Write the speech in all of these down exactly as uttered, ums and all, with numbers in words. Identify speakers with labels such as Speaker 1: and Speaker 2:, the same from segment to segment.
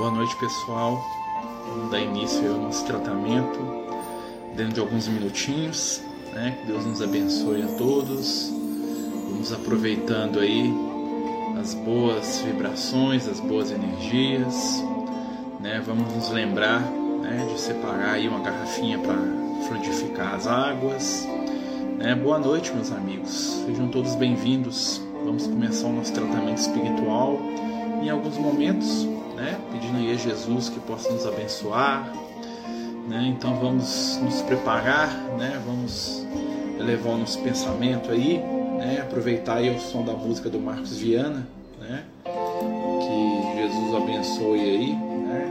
Speaker 1: Boa noite, pessoal. Vamos dar início ao nosso tratamento dentro de alguns minutinhos, né? Que Deus nos abençoe a todos. Vamos aproveitando aí as boas vibrações, as boas energias, né? Vamos nos lembrar, né, de separar aí uma garrafinha para frutificar as águas, né? Boa noite, meus amigos. Sejam todos bem-vindos. Vamos começar o nosso tratamento espiritual em alguns momentos, né, pedindo aí a Jesus que possa nos abençoar, né? Então vamos nos preparar, né? Vamos elevar o nosso pensamento aí, né? Aproveitar aí o som da música do Marcos Viana, né? Que Jesus abençoe aí, né?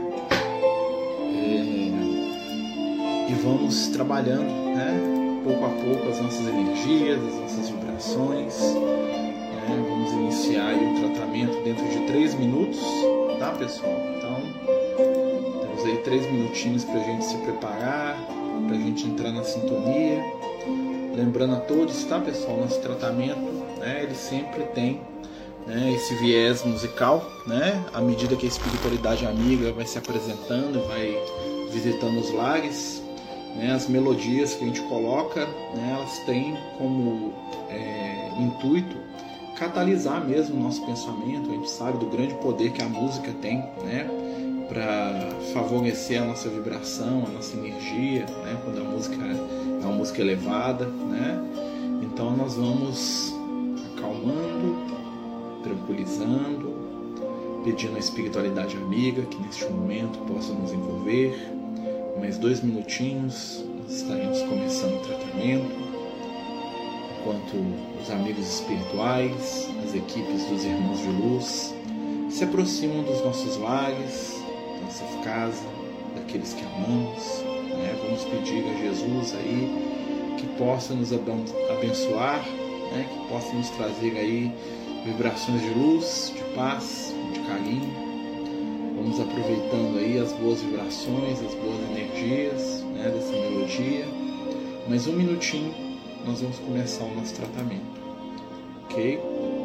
Speaker 1: E, e vamos trabalhando, né, pouco a pouco as nossas energias, as nossas vibrações, né? Vamos iniciar aí o tratamento dentro de três minutos. Tá, pessoal? Então, temos aí três minutinhos para a gente se preparar, para a gente entrar na sintonia. Lembrando a todos, tá, pessoal? Nosso tratamento, né, ele sempre tem, né, esse viés musical, né? À medida que a espiritualidade amiga vai se apresentando, vai visitando os lares, né, as melodias que a gente coloca, né, elas têm como é, intuito catalisar mesmo o nosso pensamento. A gente sabe do grande poder que a música tem, né, para favorecer a nossa vibração, a nossa energia, né, quando a música é uma música elevada, né. Então nós vamos acalmando, tranquilizando, pedindo a espiritualidade amiga que neste momento possa nos envolver. Mais dois minutinhos nós estaremos começando o tratamento, enquanto os amigos espirituais, as equipes dos Irmãos de Luz se aproximam dos nossos lares, da nossa casa, daqueles que amamos, né? Vamos pedir a Jesus aí que possa nos abençoar, né? Que possa nos trazer aí vibrações de luz, de paz, de carinho. Vamos aproveitando aí as boas vibrações, as boas energias, né, dessa melodia. Mais um minutinho, nós vamos começar o nosso tratamento, ok?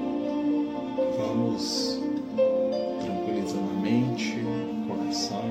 Speaker 1: Vamos tranquilizando a mente, o coração.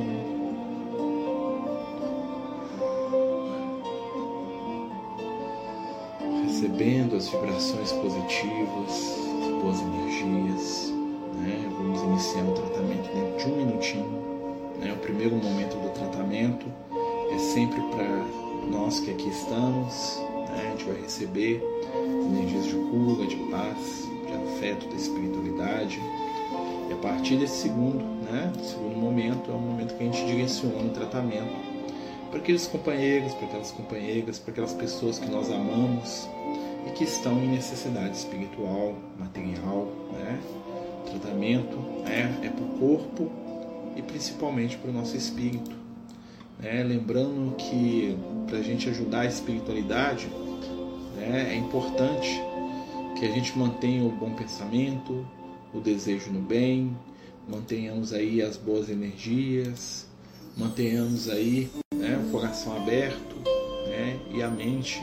Speaker 1: Recebendo as vibrações positivas, as boas energias, né? Vamos iniciar o tratamento dentro de um minutinho, né? O primeiro momento do tratamento é sempre para nós que aqui estamos. A gente vai receber energias de cura, de paz, de afeto, da espiritualidade. E a partir desse segundo, né, segundo momento, é o momento que a gente direciona o tratamento para aqueles companheiros, para aquelas companheiras, para aquelas pessoas que nós amamos e que estão em necessidade espiritual, material, né? O tratamento é, é para o corpo e principalmente para o nosso espírito. É, lembrando que para a gente ajudar a espiritualidade, né, é importante que a gente mantenha o bom pensamento, o desejo no bem, mantenhamos aí as boas energias, mantenhamos aí, né, o coração aberto, né, e a mente,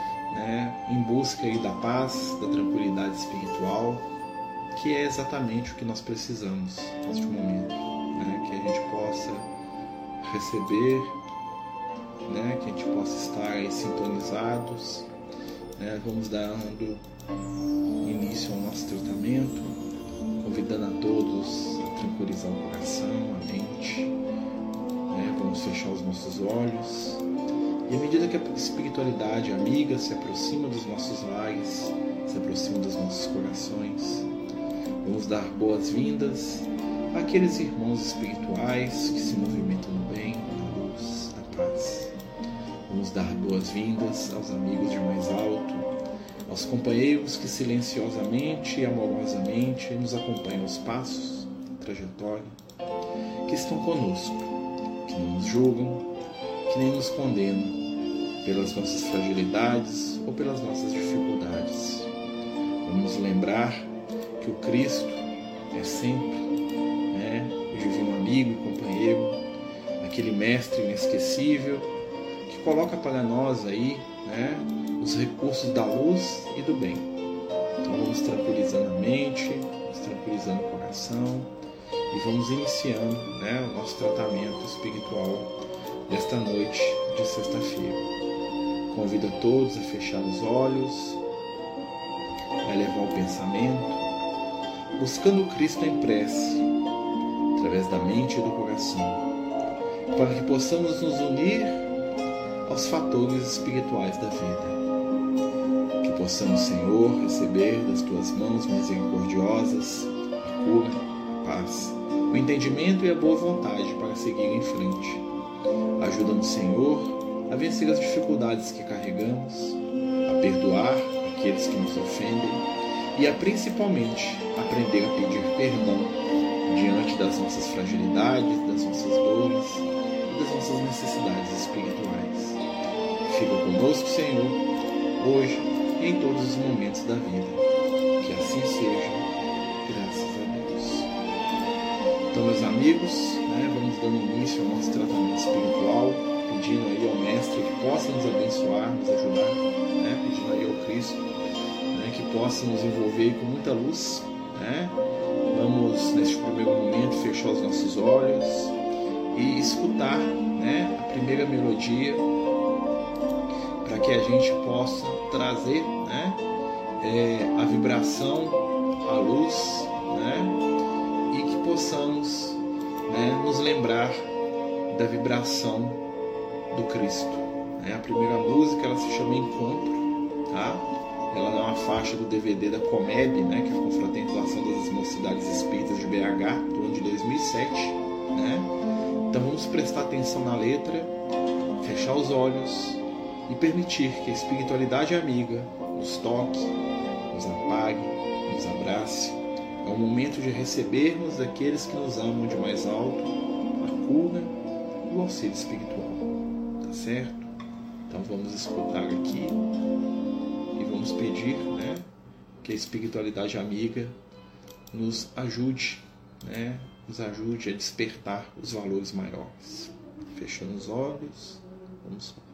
Speaker 1: né, em busca aí da paz, da tranquilidade espiritual, que é exatamente o que nós precisamos neste momento, né, que a gente possa receber, né, que a gente possa estar aí sintonizados, né. Vamos dando início ao nosso tratamento, convidando a todos a tranquilizar o coração, a mente, né. Vamos fechar os nossos olhos e à medida que a espiritualidade amiga se aproxima dos nossos lares, se aproxima dos nossos corações, vamos dar boas-vindas àqueles irmãos espirituais que se movimentam no bem, na luz, na paz. Vamos dar boas-vindas aos amigos de mais alto, aos companheiros que silenciosamente e amorosamente nos acompanham os passos, a trajetória, que estão conosco, que não nos julgam, que nem nos condenam pelas nossas fragilidades ou pelas nossas dificuldades. Vamos lembrar que o Cristo é sempre, né, o divino amigo e companheiro, aquele mestre inesquecível que coloca para nós aí, né, os recursos da luz e do bem. Então vamos tranquilizando a mente, vamos tranquilizando o coração e vamos iniciando, né, o nosso tratamento espiritual desta noite de sexta-feira. Convido a todos a fechar os olhos, a elevar o pensamento, buscando Cristo em prece, através da mente e do coração, para que possamos nos unir aos fatores espirituais da vida. Que possamos, Senhor, receber das Tuas mãos misericordiosas a cura, a paz, o entendimento e a boa vontade para seguir em frente. Ajuda-nos, Senhor, a vencer as dificuldades que carregamos, a perdoar aqueles que nos ofendem e a, principalmente, aprender a pedir perdão diante das nossas fragilidades, das nossas dores e das nossas necessidades espirituais. Fica conosco, Senhor, hoje e em todos os momentos da vida. Que assim seja, graças a Deus. Então, meus amigos, né, vamos dando início ao nosso tratamento espiritual, pedindo aí ao Mestre que possa nos abençoar, nos ajudar, né, pedindo aí ao Cristo, né, que possa nos envolver com muita luz, né. Vamos, neste primeiro momento, fechar os nossos olhos e escutar, né, a primeira melodia, para que a gente possa trazer, né, é, a vibração, a luz, né, e que possamos, né, nos lembrar da vibração do Cristo. Né? A primeira música, ela se chama Encontro, tá? Ela é uma faixa do D V D da Comeb, né, que é a Confraternização das Mocidades Espíritas de B H, do ano de dois mil e sete. Né? Então vamos prestar atenção na letra, fechar os olhos e permitir que a espiritualidade amiga nos toque, nos ampague, nos abrace. É o momento de recebermos daqueles que nos amam de mais alto a cura e o auxílio espiritual. Tá certo? Então vamos escutar aqui e vamos pedir, né, que a espiritualidade amiga nos ajude, né, nos ajude a despertar os valores maiores. Fechando os olhos, vamos lá.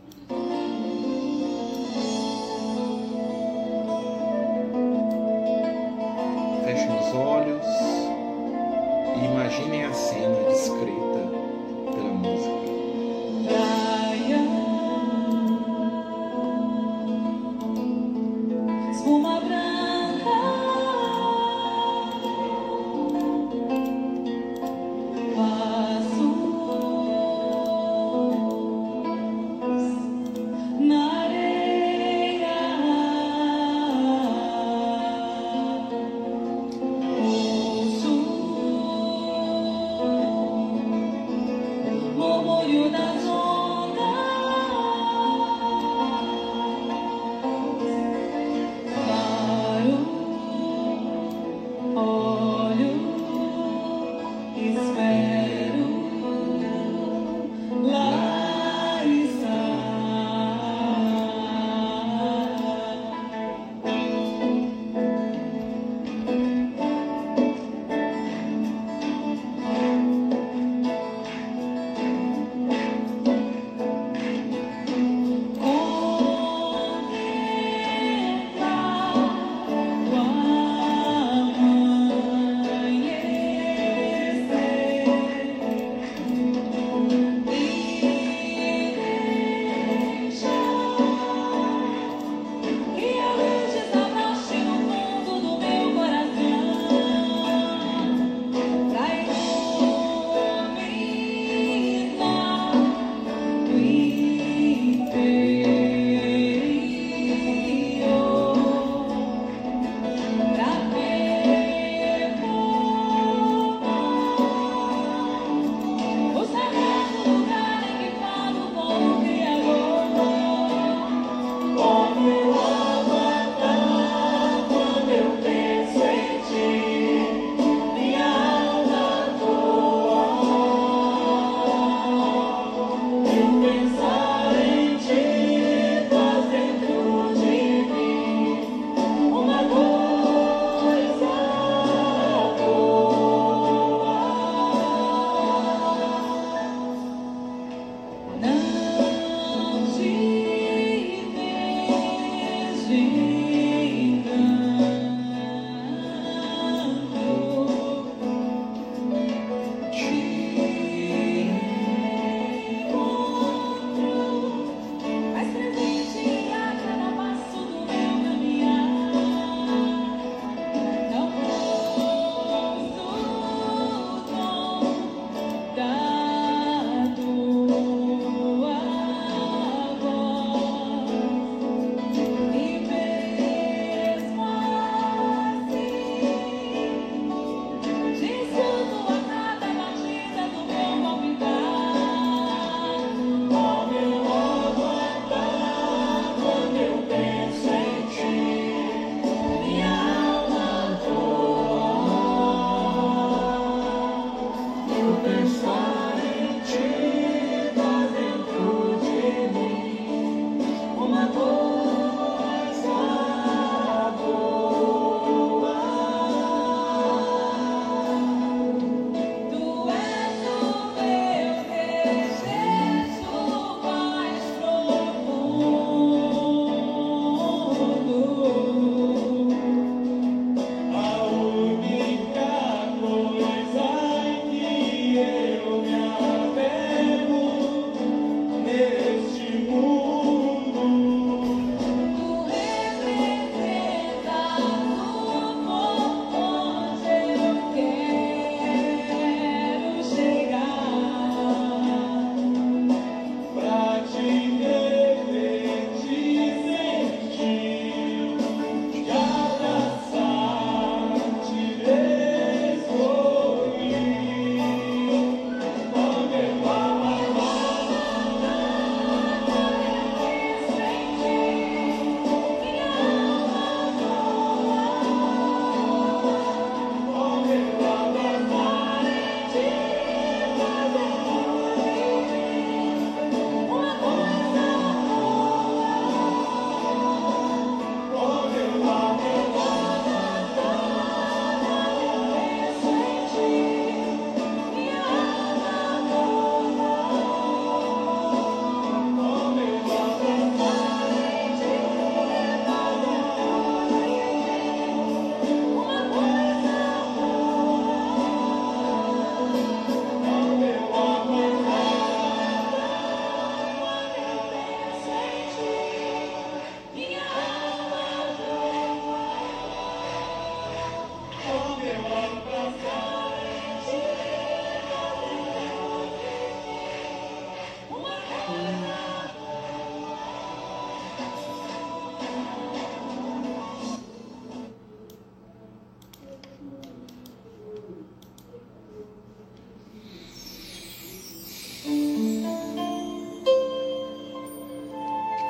Speaker 1: Fechem os olhos e imaginem a cena descrita pela música.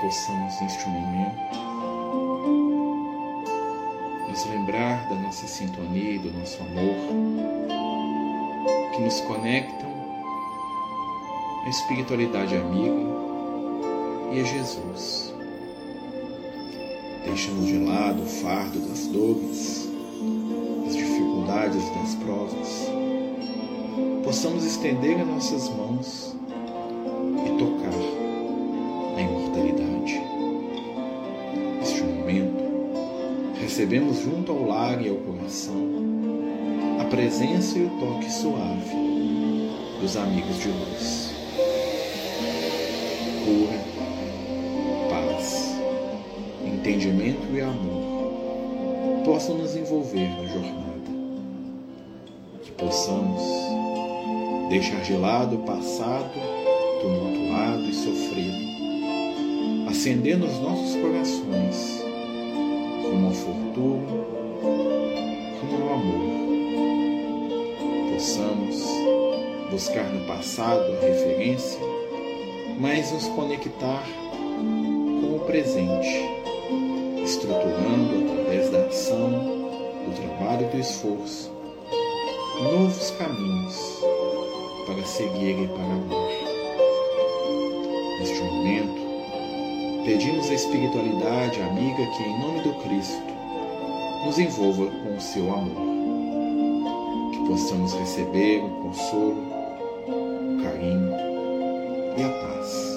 Speaker 1: possamos, neste momento, nos lembrar da nossa sintonia e do nosso amor, que nos conectam à espiritualidade amiga e a Jesus. Deixando de lado o fardo das dores, das dificuldades e das provas, possamos estender as nossas mãos e tocar a imortalidade. Neste momento, recebemos junto ao lar e ao coração a presença e o toque suave dos amigos de luz. Cura, paz, entendimento e amor possam nos envolver na jornada. Que possamos deixar de lado o passado tumultuado e sofrido, acender nos nossos corações rumo ao futuro, rumo ao amor. Possamos buscar no passado a referência, mas nos conectar com o presente, estruturando através da ação, do trabalho e do esforço novos caminhos para seguir e para amar. Neste momento, pedimos à espiritualidade amiga que, em nome do Cristo, nos envolva com o seu amor, que possamos receber o consolo, o carinho e a paz.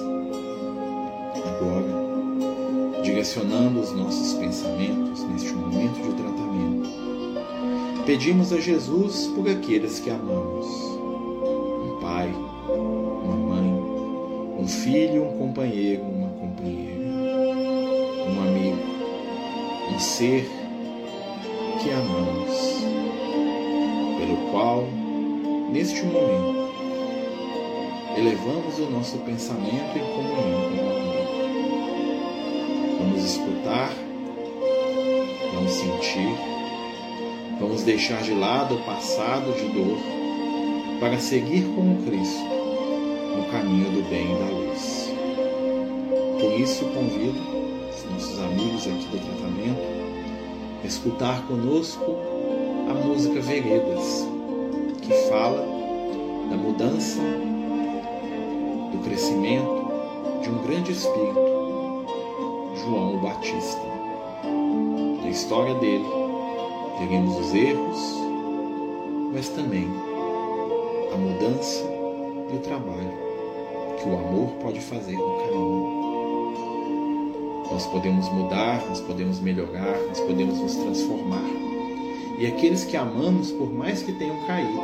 Speaker 1: Agora, direcionando os nossos pensamentos neste momento de tratamento, pedimos a Jesus por aqueles que amamos: um pai, uma mãe, um filho, um companheiro, uma companheira, um amigo, um ser que amamos, pelo qual, neste momento, elevamos o nosso pensamento em comunhão com o amor. Vamos escutar, vamos sentir, vamos deixar de lado o passado de dor para seguir com o Cristo no caminho do bem e da luz. Por isso, convido os nossos amigos aqui do tratamento a escutar conosco a música Veredas, que fala da mudança, do crescimento de um grande espírito, João o Batista. Na história dele, veremos os erros, mas também a mudança e o trabalho que o amor pode fazer no caminho. Nós podemos mudar, nós podemos melhorar, nós podemos nos transformar. E aqueles que amamos, por mais que tenham caído,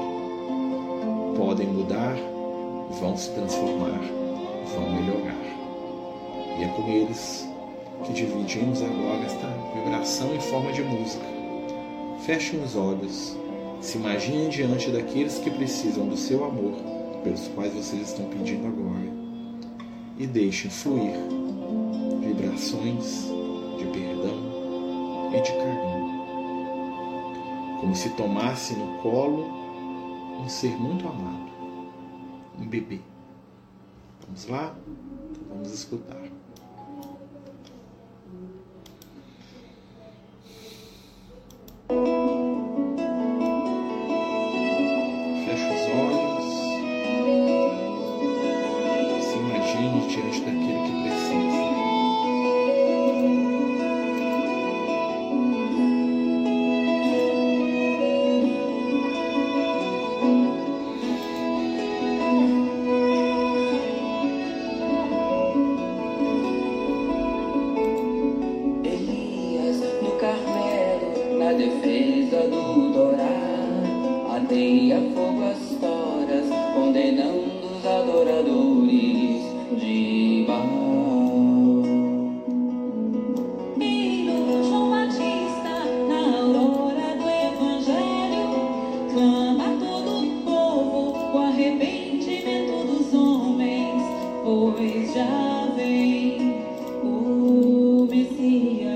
Speaker 1: podem mudar, vão se transformar, vão melhorar. E é com eles que dividimos agora esta vibração em forma de música. Fechem os olhos, se imaginem diante daqueles que precisam do seu amor, pelos quais vocês estão pedindo agora, e deixem fluir vibrações de perdão e de carinho, como se tomasse no colo um ser muito amado, um bebê. Vamos lá? Então vamos escutar. Feche os olhos, se imagine diante daquele que precisa.
Speaker 2: Defesa do Dorá, ateia fogo as toras, condenando os adoradores de Baal.
Speaker 3: E no João Batista, na aurora do Evangelho, clama todo o povo o arrependimento dos homens, pois já vem o Messias.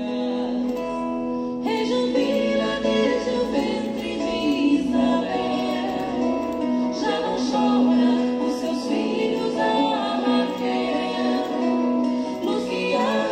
Speaker 3: Chora os seus filhos a Raquel, nos guiar.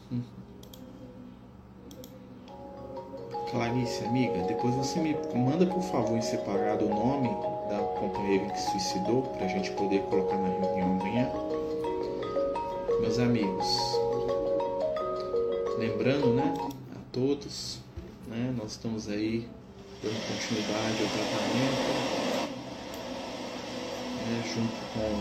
Speaker 1: Uhum. Clarice, amiga, depois você me manda, por favor, em separado o nome da companheira que se suicidou, para a gente poder colocar na reunião amanhã. Meus amigos, lembrando, né, a todos, né, nós estamos aí dando continuidade ao tratamento, né, junto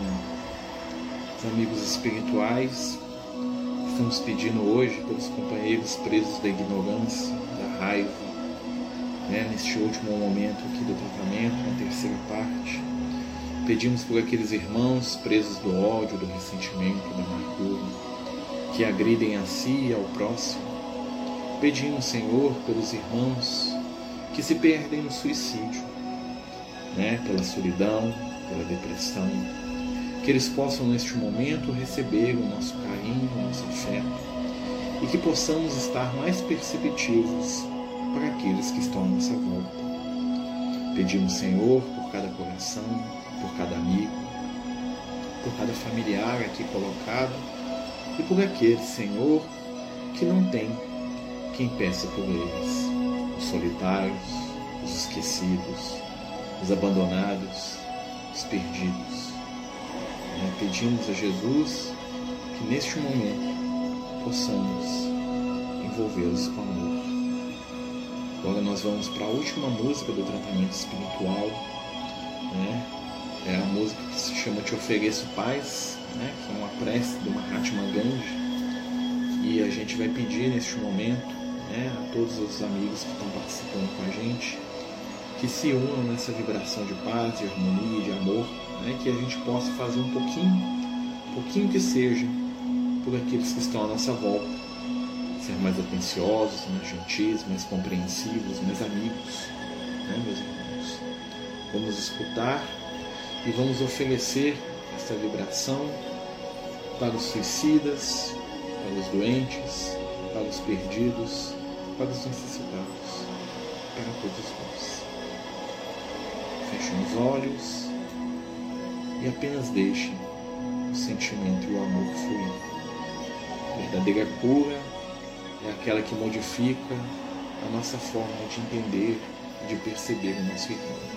Speaker 1: com os amigos espirituais. Estamos pedindo hoje pelos companheiros presos da ignorância, da raiva, né, neste último momento aqui do tratamento, na terceira parte. Pedimos por aqueles irmãos presos do ódio, do ressentimento, da amargura, que agridem a si e ao próximo. Pedimos, Senhor, pelos irmãos que se perdem no suicídio, né, pela solidão, pela depressão, que eles possam neste momento receber o nosso carinho, o nosso afeto, e que possamos estar mais perceptivos para aqueles que estão à nossa volta. Pedimos, Senhor, por cada coração, por cada amigo, por cada familiar aqui colocado, e por aqueles, Senhor, que não tem quem peça por eles, os solitários, os esquecidos, os abandonados, os perdidos. Pedimos a Jesus que neste momento possamos envolvê-los com amor. Agora nós vamos para a última música do tratamento espiritual, né? É a música que se chama Te Ofereço Paz, né? Que é uma prece do Mahatma Gandhi, e a gente vai pedir neste momento, né, a todos os amigos que estão participando com a gente, que se unam nessa vibração de paz, de harmonia, de amor, né, que a gente possa fazer um pouquinho, um pouquinho que seja, por aqueles que estão à nossa volta, ser mais atenciosos, mais gentis, mais compreensivos, mais amigos, né, meus irmãos. Vamos escutar e vamos oferecer essa vibração para os suicidas, para os doentes, para os perdidos, para os necessitados, para todos nós. Fechem os olhos e apenas deixem o sentimento e o amor fluir. A verdadeira cura é aquela que modifica a nossa forma de entender e de perceber o nosso irmão.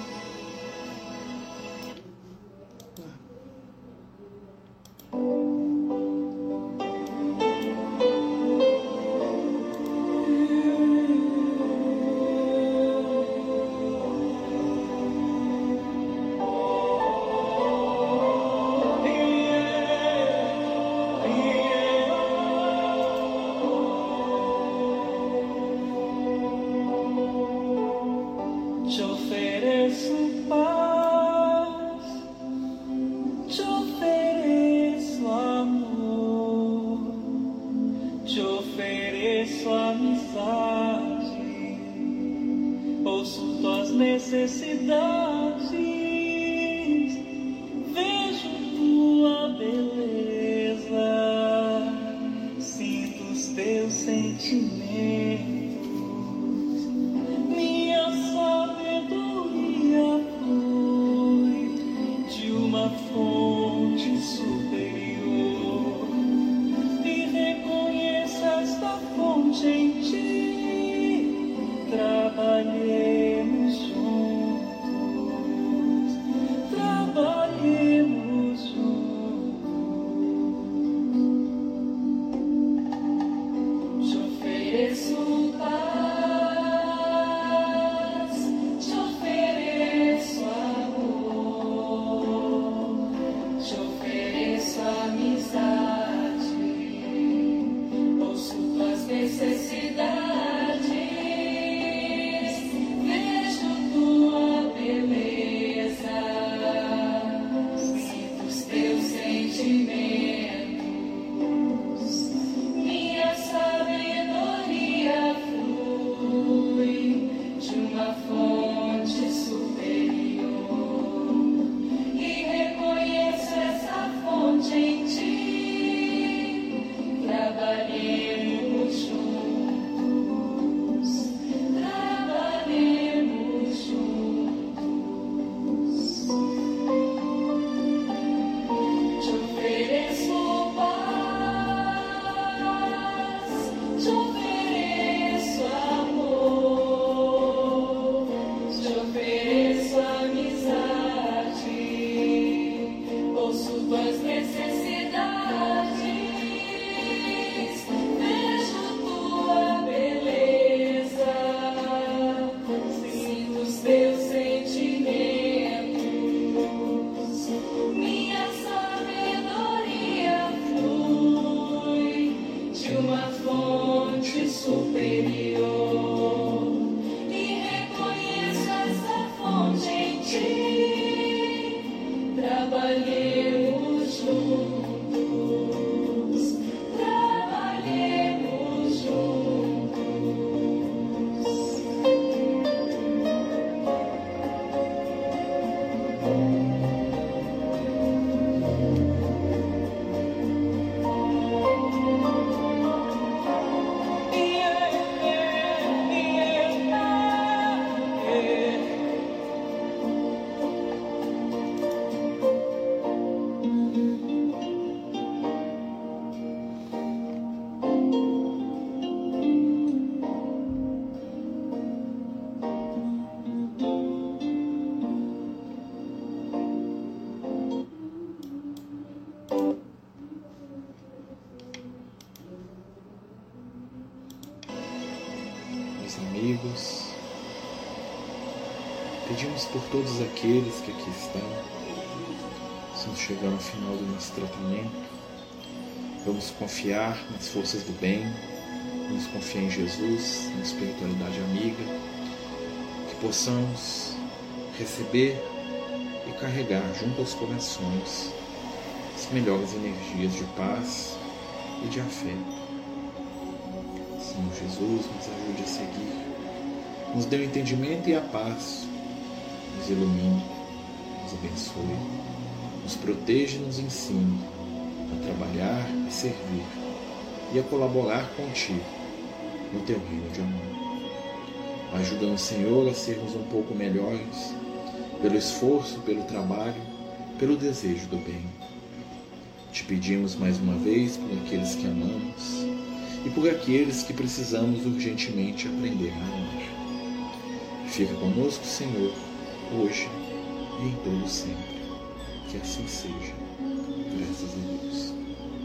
Speaker 3: Minha sabedoria fonte superior e reconheço essa fonte em ti. Trabalhemos juntos, trabalhemos juntos.
Speaker 1: Meus amigos, pedimos por todos aqueles que aqui estão. Estamos chegando ao final do nosso tratamento. Vamos confiar nas forças do bem, vamos confiar em Jesus, na espiritualidade amiga, que possamos receber e carregar junto aos corações as melhores energias de paz e de afeto. Senhor Jesus, nos ajude a seguir, nos dê o entendimento e a paz, nos ilumine, nos abençoe, nos proteja e nos ensine a trabalhar e servir e a colaborar contigo no teu reino de amor. Ajuda-nos, Senhor, a sermos um pouco melhores pelo esforço, pelo trabalho, pelo desejo do bem. Te pedimos mais uma vez por aqueles que amamos e por aqueles que precisamos urgentemente aprender a amar. Fica conosco, Senhor, hoje e em todo sempre. Que assim seja. Graças a Deus.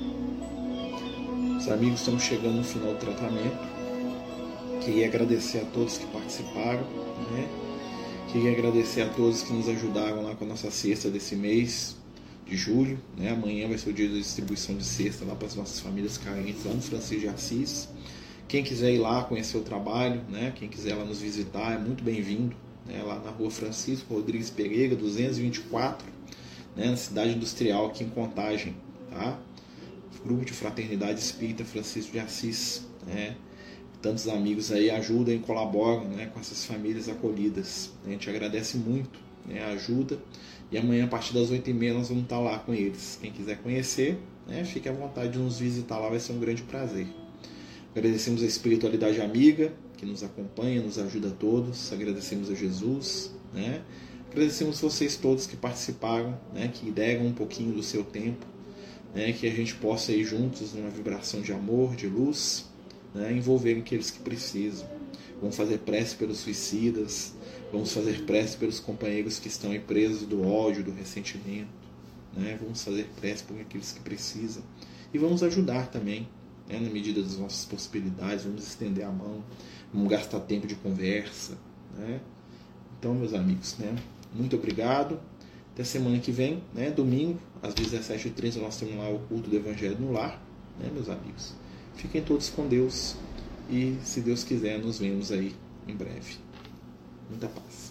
Speaker 1: Os amigos, estamos chegando no final do tratamento. Queria agradecer a todos que participaram, né? Queria agradecer a todos que nos ajudaram lá com a nossa cesta desse mês de julho, né? Amanhã vai ser o dia da distribuição de cesta lá para as nossas famílias carentes lá no Francisco de Assis. Quem quiser ir lá conhecer o trabalho, né? Quem quiser lá nos visitar é muito bem-vindo, né? Lá na rua Francisco Rodrigues Pereira, duzentos e vinte e quatro, né? Na cidade industrial aqui em Contagem, tá? Grupo de Fraternidade Espírita Francisco de Assis, né? Tantos amigos aí ajudam e colaboram, né, com essas famílias acolhidas. A gente agradece muito, né, a ajuda. E amanhã, a partir das oito e meia, nós vamos estar lá com eles. Quem quiser conhecer, né, fique à vontade de nos visitar lá, vai ser um grande prazer. Agradecemos a espiritualidade amiga que nos acompanha, nos ajuda a todos. Agradecemos a Jesus, né? Agradecemos vocês todos que participaram, né, que deram um pouquinho do seu tempo, né, que a gente possa ir juntos numa vibração de amor, de luz, né, envolver aqueles que precisam. Vamos fazer prece pelos suicidas, vamos fazer prece pelos companheiros que estão aí presos do ódio, do ressentimento, né? Vamos fazer prece por aqueles que precisam e vamos ajudar também, né, na medida das nossas possibilidades. Vamos estender a mão, vamos gastar tempo de conversa, né? Então, meus amigos, né, muito obrigado. Até semana que vem, né, domingo, às dezessete e trinta, nós temos lá o culto do Evangelho no Lar, né, meus amigos. Fiquem todos com Deus e, se Deus quiser, nos vemos aí em breve. Muita paz.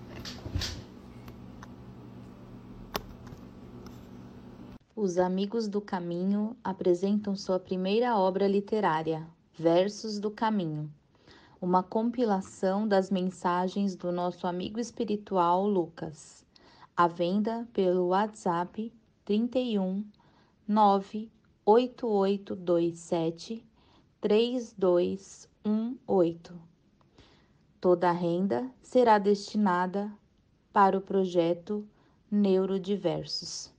Speaker 4: Os Amigos do Caminho apresentam sua primeira obra literária, Versos do Caminho, uma compilação das mensagens do nosso amigo espiritual Lucas, à venda pelo WhatsApp trinta e um, nove oito oito dois sete, três dois um oito. Toda a renda será destinada para o projeto Neurodiversos.